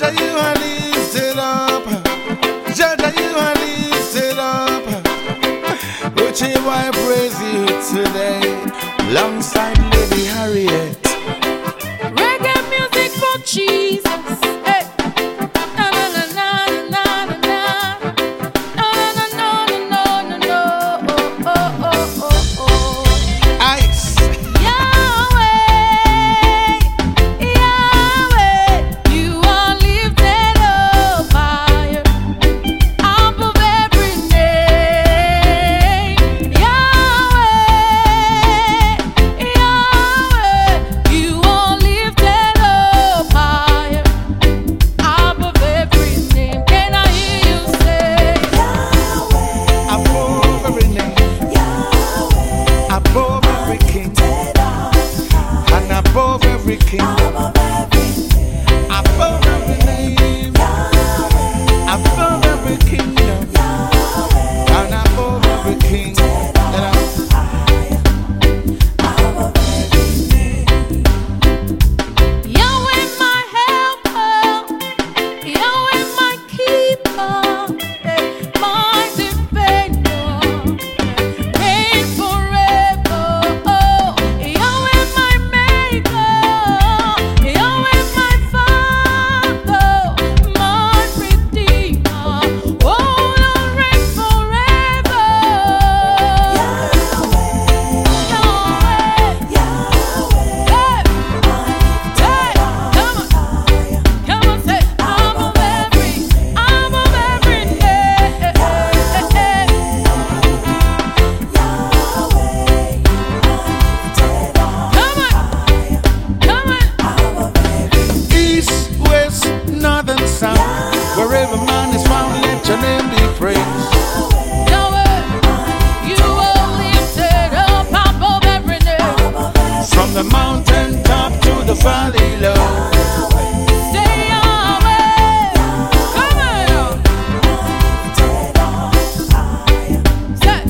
Jaja, you are lifted up. Jaja, you are lifted up. Whichever I praise you today, alongside Lady Harriet. Reggae music for Jesus. Hey. Na na na na na na na. No no no no no no. Oh oh oh oh oh. Ice. Yahweh, Yahweh, you are lifted up higher above every name. Yahweh, Yahweh, you are lifted up higher above every name. Can I hear you say Yahweh, Above every name, above every king, and above every king, above every name, above every kingdom, and above every king. Yahweh my helper, Yahweh my keeper, my defender, reign forever. Oh, Yahweh my maker, Yahweh my father, my redeemer. Oh, Lord, reign forever. Yahweh, come on, say above every name. Come on, East, west, north, and south, wherever man is found, let your name be praised. Yahweh, you are lifted up above every name. From the mountain top to the valley low. Say Yahweh, come on, say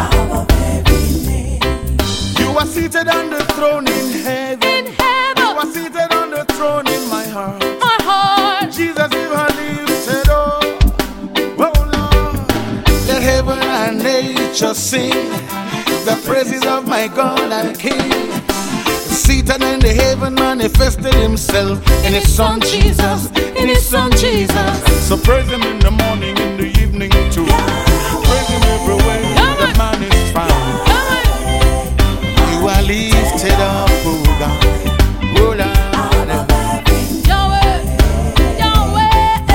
You are seated on the throne in heaven. in heaven, You are seated on the throne in my heart. my heart. Jesus, you are lifted up. Oh Lord, let heaven and nature sing the praises of my God and King. Seated in the heaven, manifested himself in his son Jesus, in his son Jesus. So praise him in the morning, in the evening too. Praise him everywhere the man is found. Come on, You are lifted up, oh God. Oh Lord. Yahweh, Yahweh,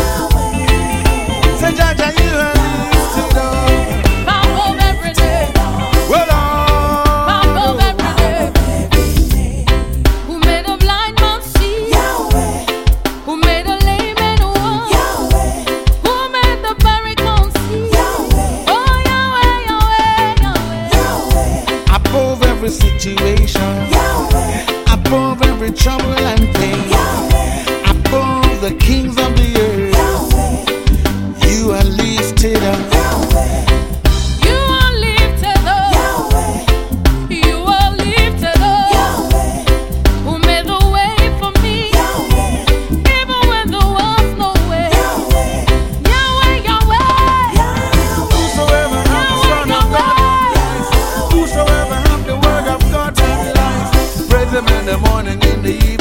Say, Jaja, you are lifted up. above every name, Well, above every name. Who made a blind man see? Who made a lame man walk? Who made the very see? Oh, Yahweh, Yahweh, Yahweh. above every situation, above every trouble and pain, above the kings of the earth, you are lifted up. You are lifted up. You are lifted up. Who made the way for me? Even when there was no way. Yahweh, Yahweh. Whosoever have the Son of God have life. Whosoever have the Word of God have life. Praise him in the morning, in the